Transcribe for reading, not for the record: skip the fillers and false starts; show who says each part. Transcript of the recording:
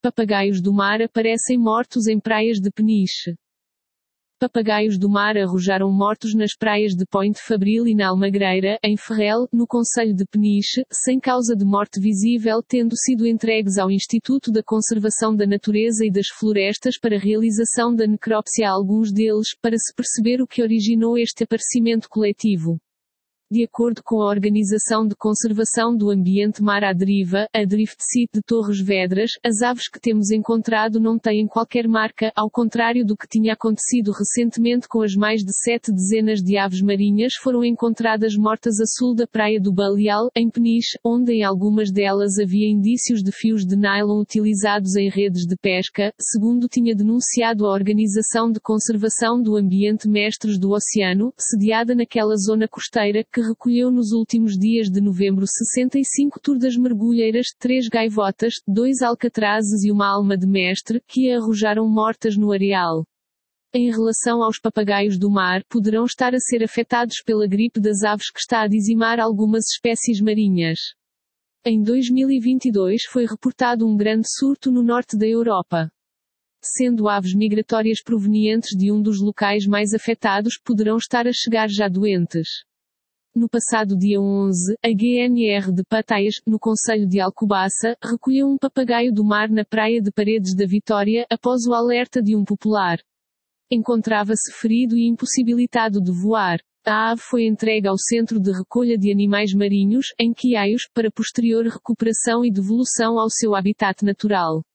Speaker 1: Papagaios do mar aparecem mortos em praias de Peniche. Papagaios do mar arrojaram mortos nas praias de Point Fabril e na Almagreira, em Ferrel, no concelho de Peniche, sem causa de morte visível, tendo sido entregues ao Instituto da Conservação da Natureza e das Florestas para realização da necrópsia a alguns deles, para se perceber o que originou este aparecimento coletivo. De acordo com a Organização de Conservação do Ambiente Mar à Deriva, a Drift Site de Torres Vedras, as aves que temos encontrado não têm qualquer marca, ao contrário do que tinha acontecido recentemente com as mais de 7 dezenas de aves marinhas foram encontradas mortas a sul da praia do Baleal, em Peniche, onde em algumas delas havia indícios de fios de nylon utilizados em redes de pesca, segundo tinha denunciado a Organização de Conservação do Ambiente Mestres do Oceano, sediada naquela zona costeira, que recolheu nos últimos dias de novembro 65 turdas mergulheiras, 3 gaivotas, 2 alcatrazes e uma alma de mestre, que a arrojaram mortas no areal. Em relação aos papagaios do mar, poderão estar a ser afetados pela gripe das aves que está a dizimar algumas espécies marinhas. Em 2022 foi reportado um grande surto no norte da Europa. Sendo aves migratórias provenientes de um dos locais mais afetados, poderão estar a chegar já doentes. No passado dia 11, a GNR de Pataias, no concelho de Alcobaça, recolheu um papagaio do mar na praia de Paredes da Vitória, após o alerta de um popular. Encontrava-se ferido e impossibilitado de voar. A ave foi entregue ao Centro de Recolha de Animais Marinhos, em Quiaios, para posterior recuperação e devolução ao seu habitat natural.